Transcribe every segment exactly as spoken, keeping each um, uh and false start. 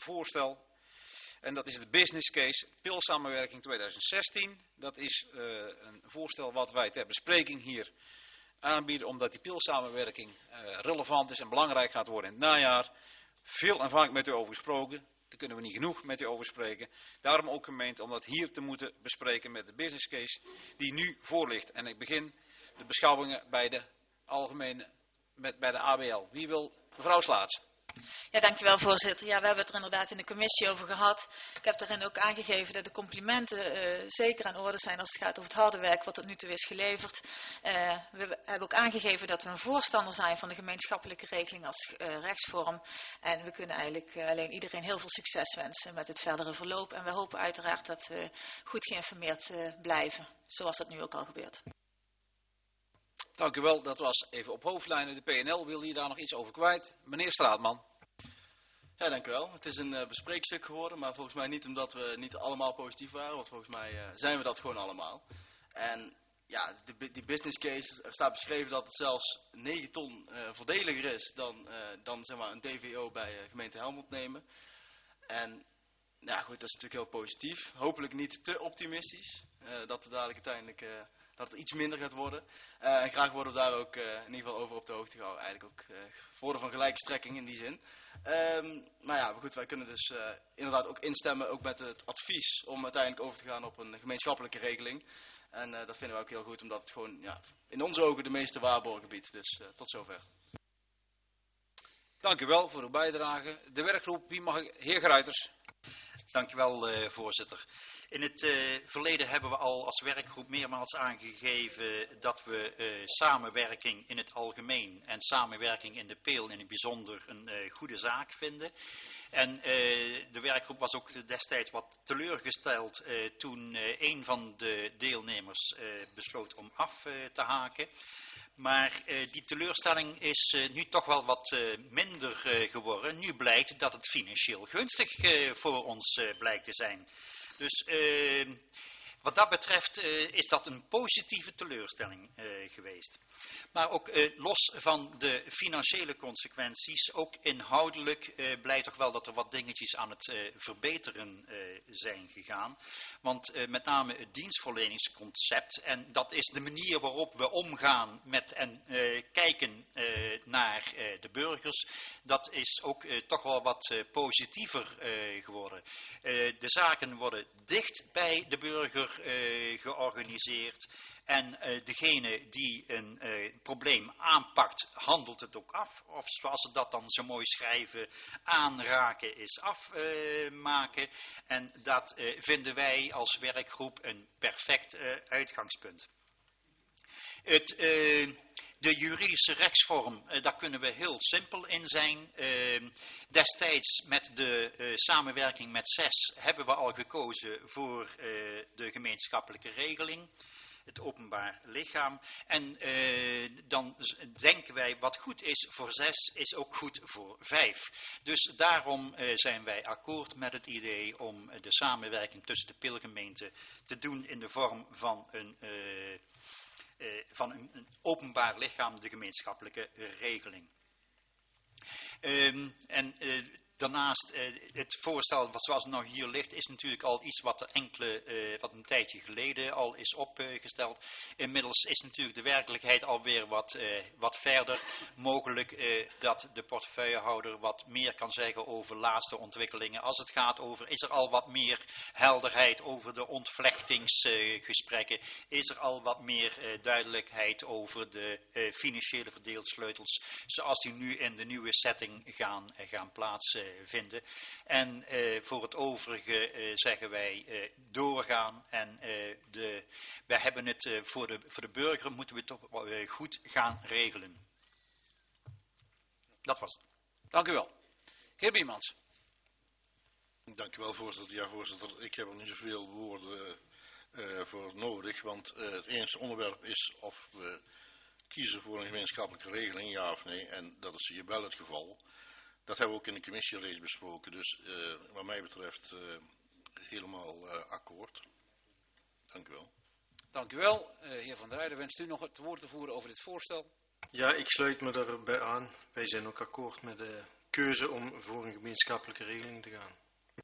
voorstel. En dat is de business case pilsamenwerking tweeduizend zestien. Dat is uh, een voorstel wat wij ter bespreking hier aanbieden, omdat die pilsamenwerking uh, relevant is en belangrijk gaat worden in het najaar. Veel en vaak met u over gesproken. Daar kunnen we niet genoeg met u over spreken. Daarom ook gemeend om dat hier te moeten bespreken met de business case die nu voor ligt. En ik begin de beschouwingen bij de algemene, met, bij de A B L. Wie wil? Mevrouw Slaats. Ja, dankjewel voorzitter. Ja, we hebben het er inderdaad in de commissie over gehad. Ik heb daarin ook aangegeven dat de complimenten uh, zeker aan orde zijn als het gaat over het harde werk wat tot nu toe is geleverd. Uh, we hebben ook aangegeven dat we een voorstander zijn van de gemeenschappelijke regeling als uh, rechtsvorm. En we kunnen eigenlijk uh, alleen iedereen heel veel succes wensen met het verdere verloop. En we hopen uiteraard dat we goed geïnformeerd uh, blijven, zoals dat nu ook al gebeurt. Dank u wel, dat was even op hoofdlijnen. De P N L wil hier daar nog iets over kwijt. Meneer Straatman. Ja, dank u wel. Het is een uh, bespreekstuk geworden, maar volgens mij niet omdat we niet allemaal positief waren, want volgens mij uh, zijn we dat gewoon allemaal. En ja, die, die business case, er staat beschreven dat het zelfs negen ton uh, voordeliger is dan, uh, dan zeg maar, een D V O bij uh, gemeente Helmond nemen. En ja, goed, dat is natuurlijk heel positief. Hopelijk niet te optimistisch, uh, dat we dadelijk uiteindelijk... Uh, dat het iets minder gaat worden. Uh, en graag worden we daar ook uh, in ieder geval over op de hoogte gehouden. Eigenlijk ook uh, voordeel van gelijke strekking in die zin. Um, maar ja, goed, wij kunnen dus uh, inderdaad ook instemmen ook met het advies om uiteindelijk over te gaan op een gemeenschappelijke regeling. En uh, dat vinden we ook heel goed, omdat het gewoon ja, in onze ogen de meeste waarborgen biedt. Dus uh, tot zover. Dank u wel voor uw bijdrage. De werkgroep, wie mag ik? Heer Gruiters. Dank u wel, uh, voorzitter. In het uh, verleden hebben we al als werkgroep meermaals aangegeven dat we uh, samenwerking in het algemeen en samenwerking in de Peel in het bijzonder een uh, goede zaak vinden. En uh, de werkgroep was ook destijds wat teleurgesteld uh, toen uh, een van de deelnemers uh, besloot om af uh, te haken. Maar uh, die teleurstelling is uh, nu toch wel wat uh, minder uh, geworden. Nu blijkt dat het financieel gunstig uh, voor ons uh, blijkt te zijn. Dus uh, wat dat betreft uh, is dat een positieve teleurstelling uh, geweest. Maar ook uh, los van de financiële consequenties, ook inhoudelijk uh, blijkt toch wel dat er wat dingetjes aan het uh, verbeteren uh, zijn gegaan. Want uh, met name het dienstverleningsconcept, en dat is de manier waarop we omgaan met en uh, kijken uh, naar uh, de burgers, dat is ook uh, toch wel wat uh, positiever uh, geworden. Uh, de zaken worden dicht bij de burger uh, georganiseerd. En uh, degene die een uh, probleem aanpakt, handelt het ook af. Of zoals ze dat dan zo mooi schrijven, aanraken is afmaken. Uh, en dat uh, vinden wij als werkgroep een perfect uh, uitgangspunt. Het, uh, de juridische rechtsvorm, uh, daar kunnen we heel simpel in zijn. Uh, destijds met de uh, samenwerking met S E S hebben we al gekozen voor uh, de gemeenschappelijke regeling. Het openbaar lichaam. En uh, dan denken wij wat goed is voor zes is ook goed voor vijf. Dus daarom uh, zijn wij akkoord met het idee om uh, de samenwerking tussen de Peelgemeenten te doen in de vorm van een, uh, uh, van een, een openbaar lichaam, de gemeenschappelijke regeling. Um, en uh, Daarnaast, uh, het voorstel wat zoals het nou hier ligt, is natuurlijk al iets wat er enkele, uh, wat een tijdje geleden al is opgesteld. Inmiddels is natuurlijk de werkelijkheid alweer wat, uh, wat verder. Mogelijk uh, dat de portefeuillehouder wat meer kan zeggen over laatste ontwikkelingen. Als het gaat over, is er al wat meer helderheid over de ontvlechtingsgesprekken? Uh, is er al wat meer uh, duidelijkheid over de uh, financiële verdeelsleutels, zoals die nu in de nieuwe setting gaan, uh, gaan plaatsen? Vinden. En uh, voor het overige uh, zeggen wij uh, doorgaan en uh, de, wij hebben het uh, voor, de, voor de burger moeten we het toch uh, goed gaan regelen. Dat was het. Dank u wel. Heer Biemans. Dank u wel, voorzitter. Ja, voorzitter, ik heb er niet zoveel woorden uh, voor nodig, want uh, het enige onderwerp is of we kiezen voor een gemeenschappelijke regeling, ja of nee, en dat is hier wel het geval. Dat hebben we ook in de commissie reeds besproken, dus uh, wat mij betreft uh, helemaal uh, akkoord. Dank u wel. Dank u wel. Uh, heer Van der Heijden, wenst u nog het woord te voeren over dit voorstel? Ja, ik sluit me daarbij aan. Wij zijn ook akkoord met de keuze om voor een gemeenschappelijke regeling te gaan.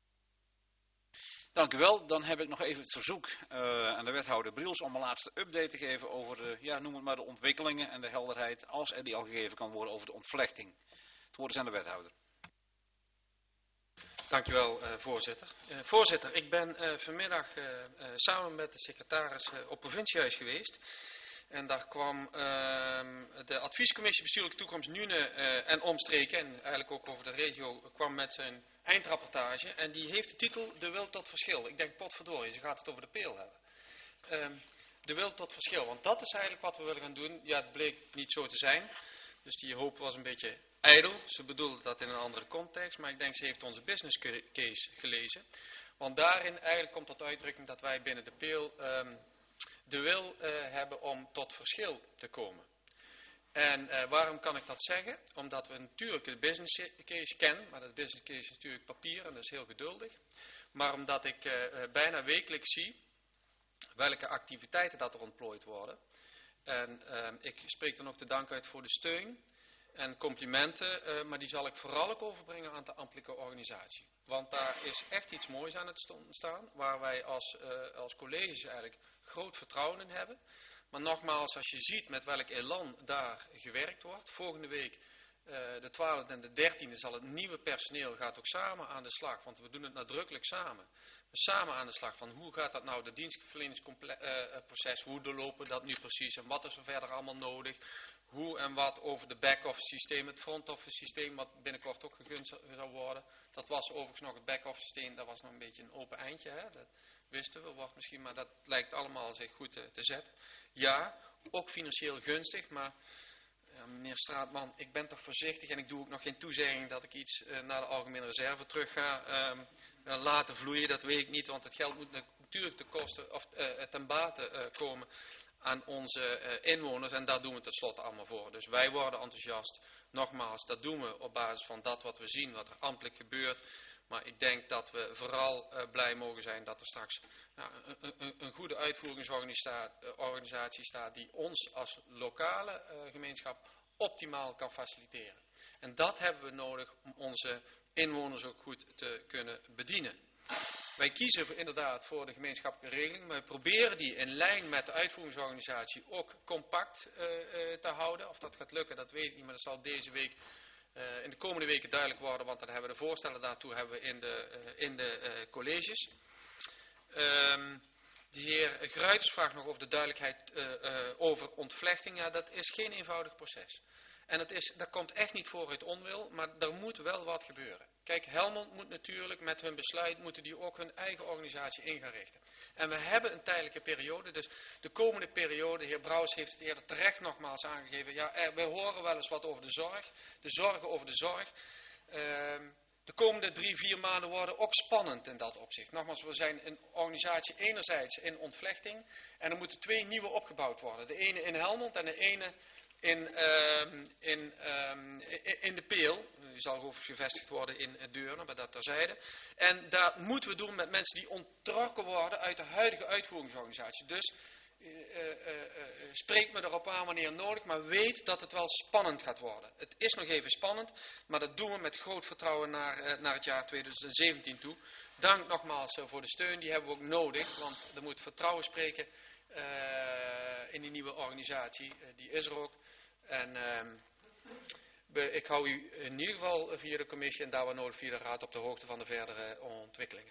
Dank u wel. Dan heb ik nog even het verzoek uh, aan de wethouder Briels om een laatste update te geven over de, ja, noem het maar de ontwikkelingen en de helderheid, als er die al gegeven kan worden over de ontvlechting. Het woord is aan de wethouder. Dank u wel, uh, voorzitter. Uh, voorzitter, ik ben uh, vanmiddag uh, uh, samen met de secretaris uh, op provinciehuis geweest. En daar kwam uh, de adviescommissie bestuurlijke toekomst Nune uh, en omstreken, en eigenlijk ook over de regio, kwam met zijn eindrapportage. En die heeft de titel De Wil tot Verschil. Ik denk, potverdorie, ze gaat het over de peel hebben. Uh, de Wil tot Verschil, want dat is eigenlijk wat we willen gaan doen. Ja, het bleek niet zo te zijn. Dus die hoop was een beetje ijdel. Ze bedoelde dat in een andere context, maar ik denk ze heeft onze business case gelezen. Want daarin eigenlijk komt tot uitdrukking dat wij binnen de peel um, de wil uh, hebben om tot verschil te komen. En uh, waarom kan ik dat zeggen? Omdat we natuurlijk de business case kennen, maar dat business case is natuurlijk papier en dat is heel geduldig. Maar omdat ik uh, bijna wekelijks zie welke activiteiten dat er ontplooid worden. En uh, ik spreek dan ook de dank uit voor de steun en complimenten, uh, maar die zal ik vooral ook overbrengen aan de ambtelijke organisatie. Want daar is echt iets moois aan het staan, waar wij als, uh, als colleges eigenlijk groot vertrouwen in hebben. Maar nogmaals, als je ziet met welk elan daar gewerkt wordt, volgende week uh, de twaalfde en de dertiende zal het nieuwe personeel gaat ook samen aan de slag, want we doen het nadrukkelijk samen. Samen aan de slag van hoe gaat dat nou, de dienstverleningsproces, hoe doorlopen we dat nu precies en wat is er verder allemaal nodig. Hoe en wat over de back-office systeem, het front-office systeem, wat binnenkort ook gegund zou worden. Dat was overigens nog het back-office systeem, dat was nog een beetje een open eindje, hè? Dat wisten we, wordt misschien, maar dat lijkt allemaal zich goed te, te zetten. Ja, ook financieel gunstig, maar ja, meneer Straatman, ik ben toch voorzichtig en ik doe ook nog geen toezegging dat ik iets uh, naar de algemene reserve terug ga um, uh, laten vloeien. Dat weet ik niet, want het geld moet natuurlijk ten koste, of uh, ten bate uh, komen aan onze uh, inwoners en daar doen we tenslotte allemaal voor. Dus wij worden enthousiast. Nogmaals, dat doen we op basis van dat wat we zien, wat er ambtelijk gebeurt. Maar ik denk dat we vooral uh, blij mogen zijn dat er straks nou, een, een, een goede uitvoeringsorganisatie staat die ons als lokale uh, gemeenschap optimaal kan faciliteren. En dat hebben we nodig om onze inwoners ook goed te kunnen bedienen. Wij kiezen inderdaad voor de gemeenschappelijke regeling, maar we proberen die in lijn met de uitvoeringsorganisatie ook compact uh, uh, te houden. Of dat gaat lukken, dat weet ik niet, maar dat zal deze week, uh, in de komende weken duidelijk worden, want dan hebben we de voorstellen daartoe hebben we in de, uh, in de uh, colleges. Um, de heer Gruiters vraagt nog over de duidelijkheid uh, uh, over ontvlechting. Ja, dat is geen eenvoudig proces. En het is, dat komt echt niet voor uit onwil, maar er moet wel wat gebeuren. Kijk, Helmond moet natuurlijk met hun besluit, moeten die ook hun eigen organisatie in gaan richten. En we hebben een tijdelijke periode, dus de komende periode, de heer Brouwers heeft het eerder terecht nogmaals aangegeven, ja, er, we horen wel eens wat over de zorg, de zorgen over de zorg. Uh, de komende drie, vier maanden worden ook spannend in dat opzicht. Nogmaals, we zijn een organisatie enerzijds in ontvlechting en er moeten twee nieuwe opgebouwd worden. De ene in Helmond en de ene In, uh, in, um, in de Peel, die zal overigens gevestigd worden in Deurne, maar dat terzijde. En dat moeten we doen met mensen die onttrokken worden uit de huidige uitvoeringsorganisatie. Dus uh, uh, uh, spreek me erop aan wanneer nodig, maar weet dat het wel spannend gaat worden. Het is nog even spannend, maar dat doen we met groot vertrouwen naar, uh, naar het jaar tweeduizend zeventien toe. Dank nogmaals uh, voor de steun, die hebben we ook nodig, want er moet vertrouwen spreken uh, in die nieuwe organisatie, uh, die is er ook. En uh, ik hou u in ieder geval via de commissie en daar waar nodig via de raad op de hoogte van de verdere ontwikkelingen.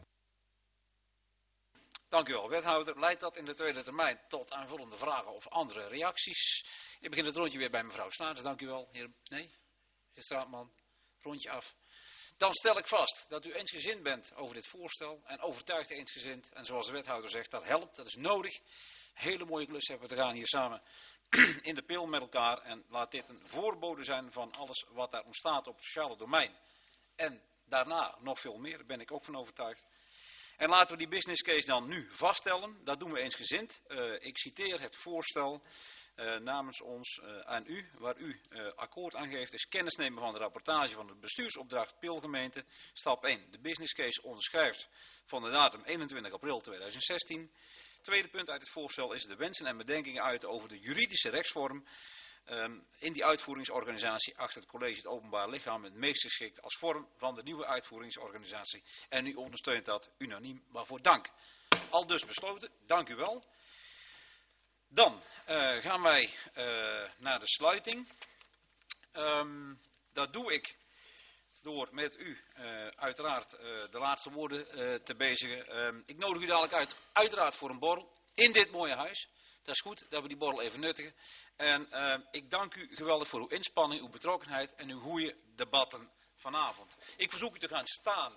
Dank u wel, wethouder. Leidt dat in de tweede termijn tot aanvullende vragen of andere reacties? Ik begin het rondje weer bij mevrouw Snaars. Dank u wel, heer. Nee, heer Straatman. Rondje af. Dan stel ik vast dat u eensgezind bent over dit voorstel en overtuigd eensgezind. En zoals de wethouder zegt, dat helpt, dat is nodig. Hele mooie klus hebben we te gaan hier samen in de pil met elkaar. En laat dit een voorbode zijn van alles wat daar ontstaat op het sociale domein. En daarna nog veel meer, daar ben ik ook van overtuigd. En laten we die business case dan nu vaststellen. Dat doen we eensgezind. Uh, ik citeer het voorstel uh, namens ons uh, aan u, waar u uh, akkoord aan geeft, is kennis nemen van de rapportage van de bestuursopdracht Pilgemeente. Stap één. De business case onderschrijft van de datum eenentwintig april tweeduizend zestien. Tweede punt uit het voorstel is de wensen en bedenkingen uit over de juridische rechtsvorm Um, in die uitvoeringsorganisatie acht het college het openbaar lichaam het meest geschikt als vorm van de nieuwe uitvoeringsorganisatie. En u ondersteunt dat unaniem, waarvoor dank. Al dus besloten, dank u wel. Dan uh, gaan wij uh, naar de sluiting. Um, dat doe ik door met u uh, uiteraard uh, de laatste woorden uh, te bezigen. Um, ik nodig u dadelijk uit, uiteraard voor een borrel in dit mooie huis. Dat is goed dat we die borrel even nuttigen. En uh, ik dank u geweldig voor uw inspanning, uw betrokkenheid en uw goede debatten vanavond. Ik verzoek u te gaan staan.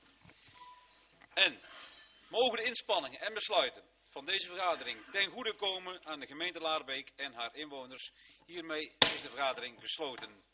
En mogen de inspanningen en besluiten van deze vergadering ten goede komen aan de gemeente Laarbeek en haar inwoners. Hiermee is de vergadering gesloten.